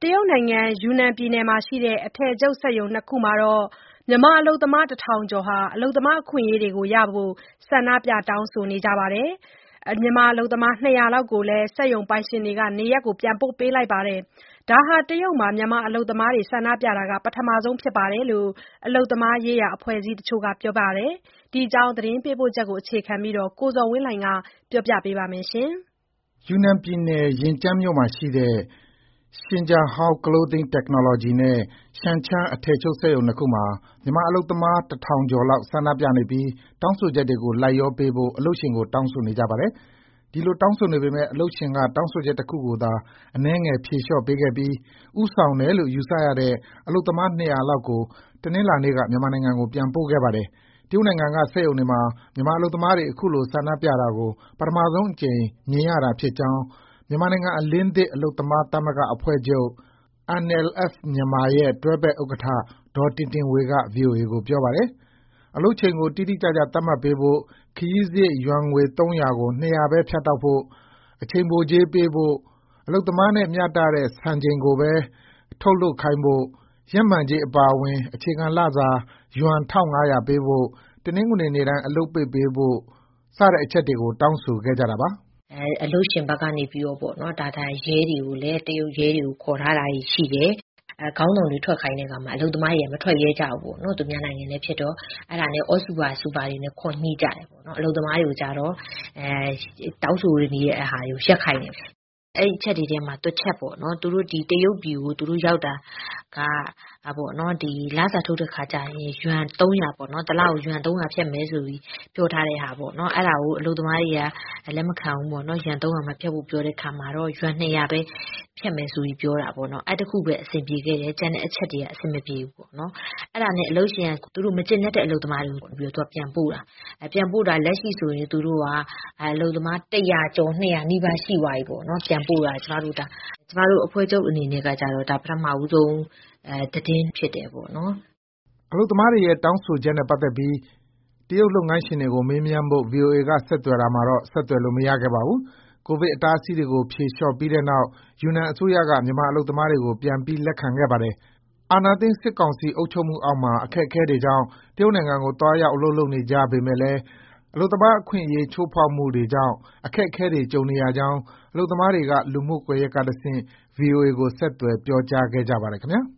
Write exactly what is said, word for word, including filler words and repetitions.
တရုတ်နိုင်ငံယူနန်ပြည်နယ်မှာရှိတဲ့အထည်ချုပ်စက်ရုံနှစ်ခုမှာမြန်မာအလုပ်သမားတစ်ထောင်ကျော်အလုပ်သမားအခွင့်အရေးတွေရဖို့ဆန္ဒပြတောင်းဆိုနေကြပါတယ်။ မြန်မာအလုပ်သမားနှစ်ရာလောက်ကိုလည်းစက်ရုံပိုင်ရှင်တွေကနေရပ်ပြန်ပို့ပေးလိုက်ပါတယ်။ ဒါဟာတရုတ်မှာမြန်မာအလုပ်သမားတွေဆန္ဒပြတာပထမဆုံးဖြစ်တယ်လို့ အလုပ်သမားရေးရာအဖွဲ့အစည်းတချို့ကပြောပါတယ်။ ဒီအကြောင်းသတင်းပေးပို့ချက်ကိုအခြေခံပြီးကိုဇော်ဝင်းလှိုင်ကပြောပြပါမယ်။ ယူနန်ပြည်နယ်၊ ရင်ကျန်းမြို့မှာရှိတဲ့ Xinjiahao Clothing Technology နဲ့ Shangcheng အထည်ချုပ်စက်ရုံနှစ်ခုမှာ မြန်မာအလုပ်သမားတစ်ထောင်ကျော်လောက်ဆန္ဒပြနေပြီး တောင်းဆိုချက်တွေကိုလိုက်လျောပေးဖို့ အလုပ်ရှင်ကိုတောင်းဆိုနေကြပါတယ်။ ဒီလိုတောင်းဆိုနေပေမဲ့ အလုပ်ရှင်က တောင်းဆိုချက်တခုကိုသာ အနည်းငယ်ဖြေလျှော့ပေးခဲ့ပြီး ဦးဆောင်တယ်လို့ယူဆရတဲ့အလုပ်သမားနှစ်ရာလောက်ကို တနင်္လာနေ့က မြန်မာနိုင်ငံကိုပြန်ပို့ခဲ့ပါတယ်။ တရုတ်နိုင်ငံကစက်ရုံတွေမှာ မြန်မာအလုပ်သမားတွေအခုလိုဆန္ဒပြတာကို ပထမဆုံးအကြိမ်မြင်ရတာဖြစ်ကြောင်း မြန်မာနိုင်ငံအလင်းသစ်အလုပ်သမားသမဂ္ဂအဖွဲ့ချုပ် အန် အယ်လ် အက်ဖ် Myanmar ရဲ့ တွဲဖက်ဥက္ကဋ္ဌ ဒေါ်တင်တင်ဝေက ဗွီအိုအေကိုပြောပါတယ်။ အလုပ်ချိန်ကိုတိတိကျကျသတ်မှတ်ပေးဖို့၊ ခရီးစရိတ်ယွမ်ငွေသုံးရာကို နှစ်ရာပဲဖြတ်တောက်ဖို့၊ အချိန်ပိုကြေးပေးဖို့၊ အလုပ်သမားနဲ့မျှတတဲ့စံချိန်ကိုပဲထုတ်လုပ်ခိုင်းဖို့၊ ရက်မှန်ကြေးအပါအဝင် အခြေခံလစာ ယွမ် ၁၅၀၀ ပေးဖို့၊ တနင်္ဂနွေနေ့တိုင်းအလုပ်ပိတ်ပေးဖို့ စတဲ့အချက်တွေကို တောင်းဆိုခဲ့ကြတာပါ။ အလုပ်ရှင်ဘက်ကနေပြီးတော့ပေါ့နော်ဒါဒါရဲတွေကိုလည်းတရုတ်ရဲတွေကိုခေါ်ထားတာရှိတယ်။ခေါင်းဆောင်တွေထွက်ခိုင်းတဲ့အခါမှာအလုပ်သမားတွေကမထွက်ရဲကြဘူးပေါ့နော်သူများနိုင်ငံလည်းဖြစ်တော့အဲ့ဒါနဲ့အော့ဆူပါဆူပါတွေနဲ့ခေါ်ညှိကြတယ်ပေါ့နော်အလုပ်သမားတွေကိုကြတော့အဲတောင်းဆိုနေတဲ့ဟာတွေကိုရက်ခိုင်းတယ်အဲ့ဒီချက်တွေထဲမှာတွက်ချက်ပေါ့နော်သူတို့ဒီတရုတ်ပြည်ကိုသူတို့ရောက်တာကဟာပေါ့နော်ဒီလစာထုတ်တဲ့ခါကျရင်ယွမ်သုံးရာပေါ့နော်တစ်လကိုယွမ်သုံးရာဖြတ်မယ်ဆိုပြီးပြောထားတဲ့ဟာပေါ့နော်အဲ့ဒါကိုအလုပ်သမားတွေကလက်မခံဘူးပေါ့နော်ယွမ်သုံးရာမဖြတ်ဘူးပြောတဲ့ခါမှာတော့ယွမ်နှစ်ရာပဲဖြတ်မယ်ဆိုပြီးပြောတာပေါ့နော်အဲ့တခုပဲအဆင်ပြေခဲ့တယ်ကျန်တဲ့အချက်တွေကအဆင်မပြေဘူးပေါ့နော်အဲ့ဒါနဲ့အလုပ်ရှင်ကသူတို့မကျင်တဲ့အလုပ်သမားတွေကိုပြီးတော့သူကပြန်ပို့တာအဲပြန်ပို့တာလက်ရှိဆိုရင်သူတို့ကအလုပ်သမားတစ်ရာကျော်နှစ်ရာနီးပါးရှိသွားပြီပေါ့နော်ပြန်ပို့တာကျမတို့ဒါကျမတို့အဖွဲ့ချုပ်အနေနဲ့ကကြတော့ဒါပထမဦးဆုံးအဲသတင်းဖြစ်တယ်ပေါ့နော်အလုပ်သမားတွေရဲ့တောင်းဆိုချက်နဲ့ပတ်သက်ပြီးတရုတ်လုပ်ငန်းရှင်တွေကိုမေးမြန်းဖို့ ဗွီအိုအေကဆက်သွယ်တာမှာတော့ဆက်သွယ်လို့မရခဲ့ပါဘူး။ ကိုဗစ်အတားအဆီးတွေကိုဖြေလျှော့ပြီးတဲ့နောက် ယူနန်အစိုးရက မြန်မာအလုပ်သမားတွေကိုပြန်ပြီးလက်ခံခဲ့ပါတယ်။ အာဏာသိမ်းစစ်ကောင်စီအုပ်ချုပ်မှုအောက်မှာအခက်အခဲတွေကြောင့် တရုတ်နိုင်ငံကိုသွားရောက်အလုပ်လုပ်နေကြပေမဲ့လည်း အလုပ်သမားအခွင့်အရေးချိုးဖောက်မှုတွေကြောင့် အခက်အခဲတွေကြုံနေရကြောင်း အလုပ်သမားတွေက လူမှုကွန်ရက်ကတဆင့် ဗွီအိုအေကိုဆက်သွယ်ပြောကြားခဲ့ကြပါတယ်ခင်ဗျာ။